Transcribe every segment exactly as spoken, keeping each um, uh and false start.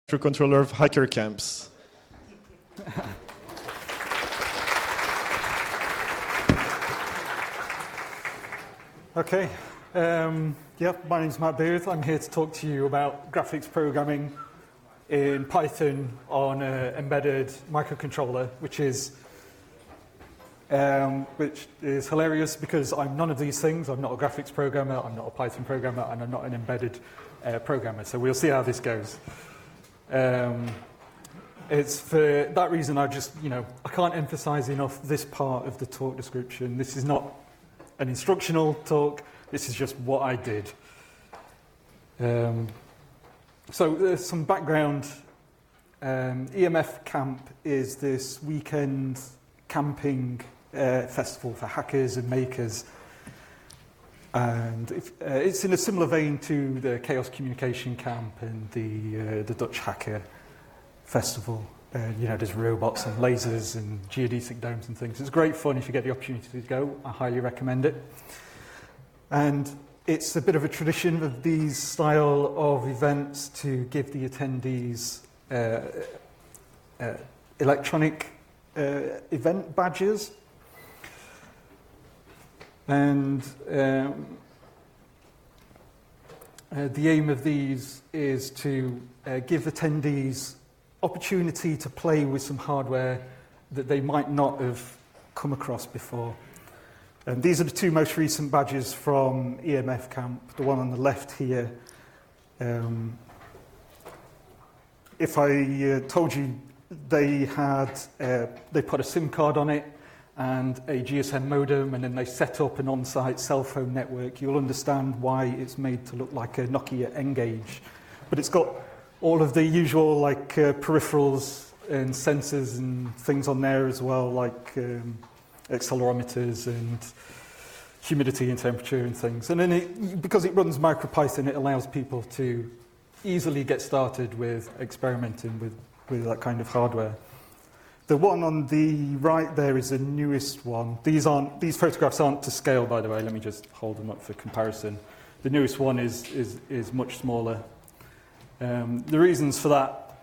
controller of hacker camps. Okay, um, yeah, my name's Matt Beard. I'm here to talk to you about graphics programming in Python on an embedded microcontroller, which is um, which is hilarious because I'm none of these things. I'm not a graphics programmer, I'm not a Python programmer, and I'm not an embedded uh, programmer. So we'll see how this goes. Um, it's for that reason I just, you know, I can't emphasize enough this part of the talk description. This is not an instructional talk, this is just what I did. Um, so there's some background. Um, E M F Camp is this weekend camping uh, festival for hackers and makers. And if, uh, it's in a similar vein to the Chaos Communication Camp and the, uh, the Dutch Hacker Festival. Uh, you know, there's robots and lasers and geodesic domes and things. It's great fun if you get the opportunity to go. I highly recommend it. And it's a bit of a tradition of these style of events to give the attendees uh, uh, electronic uh, event badges. And um, uh, the aim of these is to uh, give attendees opportunity to play with some hardware that they might not have come across before. And these are the two most recent badges from E M F Camp. The one on the left here. Um, if I uh, told you they had, uh, they put a SIM card on it and a G S M modem, and then they set up an on-site cell phone network, you'll understand why it's made to look like a Nokia N-Gage. But it's got all of the usual like uh, peripherals and sensors and things on there as well, like um, accelerometers and humidity and temperature and things. And then it, because it runs MicroPython, it allows people to easily get started with experimenting with, with that kind of hardware. The one on the right there is the newest one. These aren't these photographs aren't to scale, by the way. Let me just hold them up for comparison. The newest one is is is much smaller. Um, the reasons for that,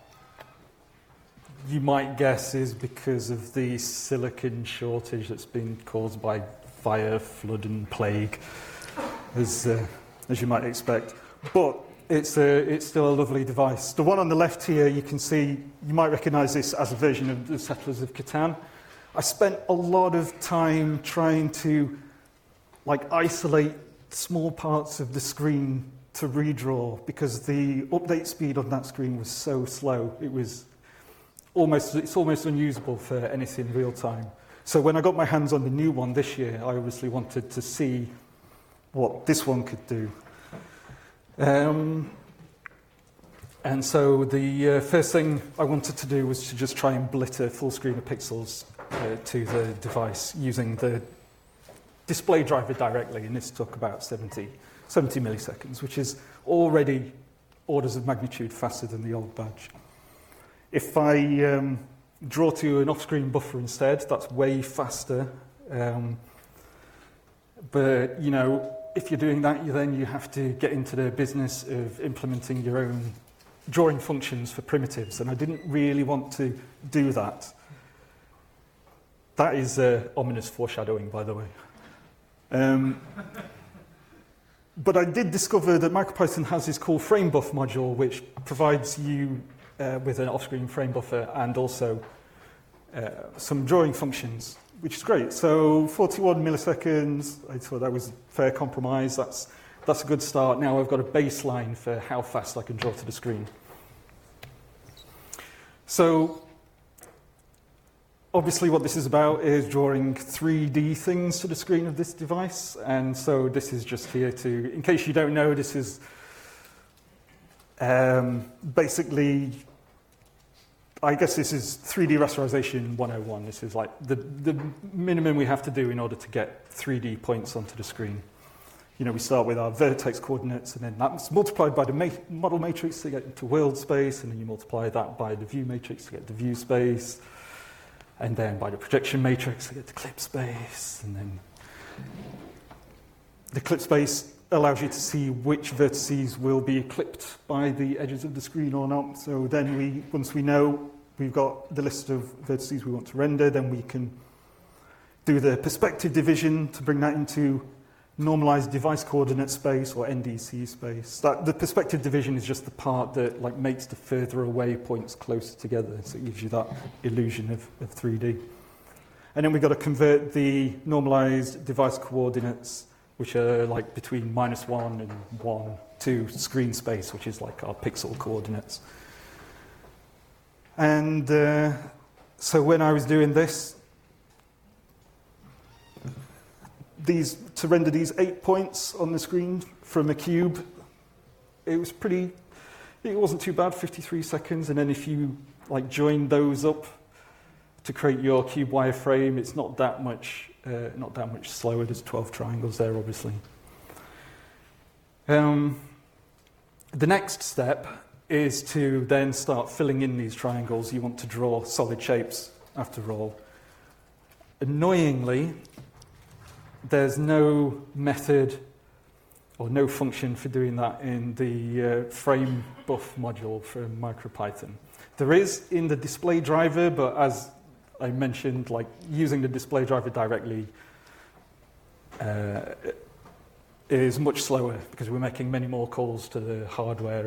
you might guess, is because of the silicon shortage that's been caused by fire, flood, and plague, as uh, as you might expect. But it's a, it's still a lovely device. The one on the left here, you can see, you might recognise this as a version of the Settlers of Catan. I spent a lot of time trying to, like, isolate small parts of the screen to redraw because the update speed on that screen was so slow. It was almost, it's almost unusable for anything real time. So when I got my hands on the new one this year, I obviously wanted to see what this one could do. Um, and so the uh, first thing I wanted to do was to just try and blit a full screen of pixels uh, to the device using the display driver directly, and this took about seventy, seventy milliseconds, which is already orders of magnitude faster than the old badge. If I um, draw to an off-screen buffer instead, that's way faster. Um, but, you know, if you're doing that, you then you have to get into the business of implementing your own drawing functions for primitives, and I didn't really want to do that. That is uh, ominous foreshadowing, by the way. Um, but I did discover that MicroPython has this cool FrameBuff module, which provides you uh, with an off-screen frame buffer and also uh, some drawing functions, which is great. So forty-one milliseconds, I thought that was a fair compromise. That's, that's a good start. Now I've got a baseline for how fast I can draw to the screen. So obviously what this is about is drawing three D things to the screen of this device. And so this is just here to, in case you don't know, this is um, basically, I guess this is three D rasterization one oh one. This is like the, the minimum we have to do in order to get three D points onto the screen. You know, we start with our vertex coordinates, and then that's multiplied by the ma model matrix to get into world space, and then you multiply that by the view matrix to get the view space, and then by the projection matrix to get the clip space, and then the clip space allows you to see which vertices will be clipped by the edges of the screen or not. So then we, once we know we've got the list of vertices we want to render, then we can do the perspective division to bring that into normalized device coordinate space or N D C space. That, the perspective division is just the part that like makes the further away points closer together, so it gives you that illusion of, of three D. And then we've got to convert the normalized device coordinates, which are like between minus one and one, to screen space, which is like our pixel coordinates. And uh, so when I was doing this, these to render these eight points on the screen from a cube, it was pretty, it wasn't too bad, fifty-three seconds. And then if you like join those up to create your cube wireframe, it's not that much, uh, not that much slower. There's twelve triangles there, obviously. Um, the next step is to then start filling in these triangles. You want to draw solid shapes after all. Annoyingly, there's no method or no function for doing that in the uh, frame buff module from MicroPython. There is in the display driver, but as I mentioned, like using the display driver directly uh, is much slower because we're making many more calls to the hardware